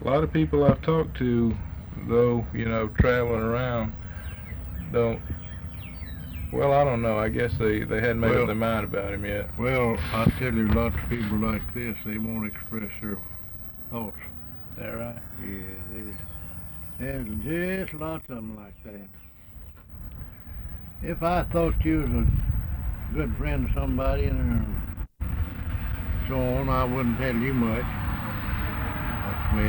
A lot of people I've talked to, though, traveling around, don't. Well, I don't know. I guess they hadn't made up their mind about him yet. Well, I tell you, lots of people like this, they won't express their thoughts. Is that right? Yeah, there's just lots of them like that. If I thought you was a good friend of somebody and so on, I wouldn't tell you much. That's the way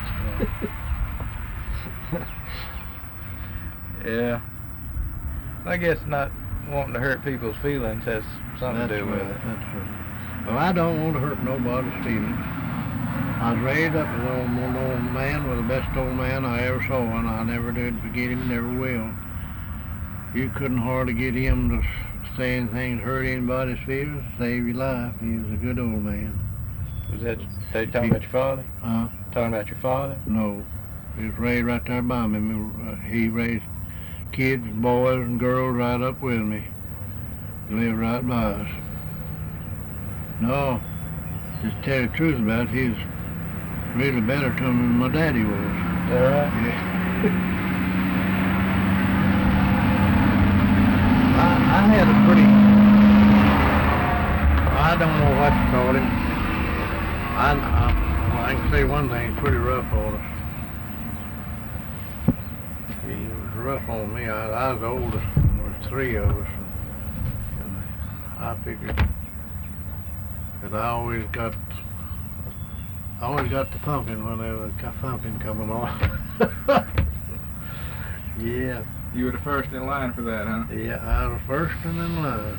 it is. Yeah. I guess not wanting to hurt people's feelings has something to do with it. That's right. Well, I don't want to hurt nobody's feelings. I was raised up as an old man, with the best old man I ever saw, and I never did forget him, never will. You couldn't hardly get him to say anything to hurt anybody's feelings, save your life. He was a good old man. Was that they talking about your father? Huh? Talking about your father? No. He was raised right there by me. He raised kids, boys, and girls right up with me. He lived right by us. No, just tell you the truth about it, he's really better to him than my daddy was. Is that right? Yeah. I had a pretty, I don't know what to call him. I can say one thing, he's pretty rough on us. He was rough on me. I was the oldest, there was three of us. And I figured that I always got the thumping whenever the thumping coming on. Yeah. You were the first in line for that, huh? Yeah, I was first one in line.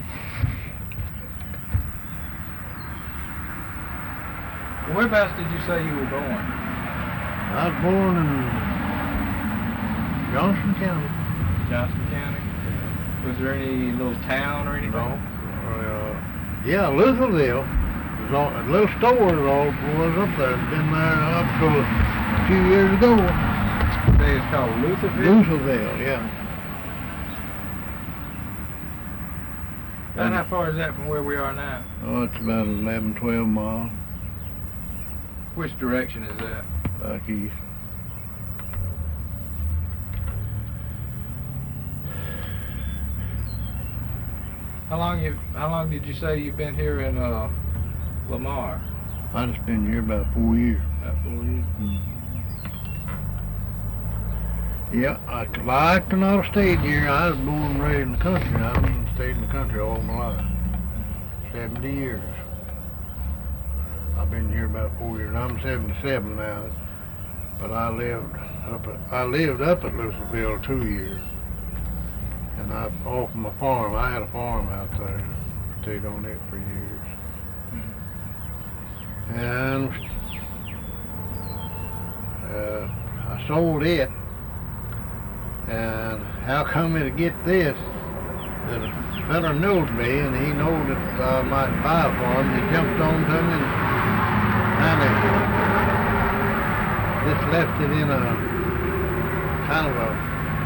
Whereabouts did you say you were born? I was born in Johnston County. Johnston County? Was there any little town or anything? No. Yeah, Lutherville. A little store was up there. It's been there up to a few years ago. Say it's called Lutherville? Lutherville, yeah. And how far is that from where we are now? Oh, it's about 11, 12 miles. Which direction is that? Back east. How long did you say you've been here in Lamar? I just been here about 4 years. About 4 years? Mm-hmm. Yeah, I could not have stayed here. I was born and raised in the country. I've stayed in the country all my life. 70 years. I've been here about 4 years. I'm 77 now, but I lived up at Lutherville 2 years. And off my farm. I had a farm out there. Stayed on it for years. And I sold it. And how come to get this? That a fella knows me, and he knowed that I might buy a farm. He jumped on to me and kind of just left it in a kind of a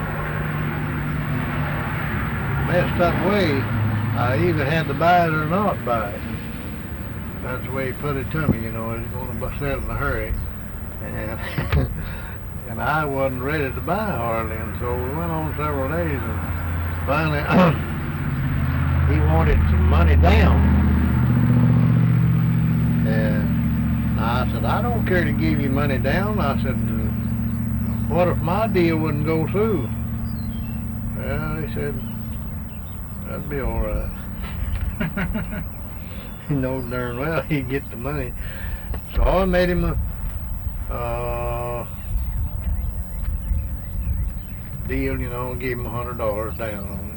messed up way. I either had to buy it or not buy it. That's the way he put it to me, He's going to sell it in a hurry. And and I wasn't ready to buy hardly, and so we went on several days, and finally he wanted some money down. And I said, I don't care to give you money down. I said, what if my deal wouldn't go through? Well, he said, that'd be all right. He knows darn well he'd get the money. So I made him a deal, gave him $100 down on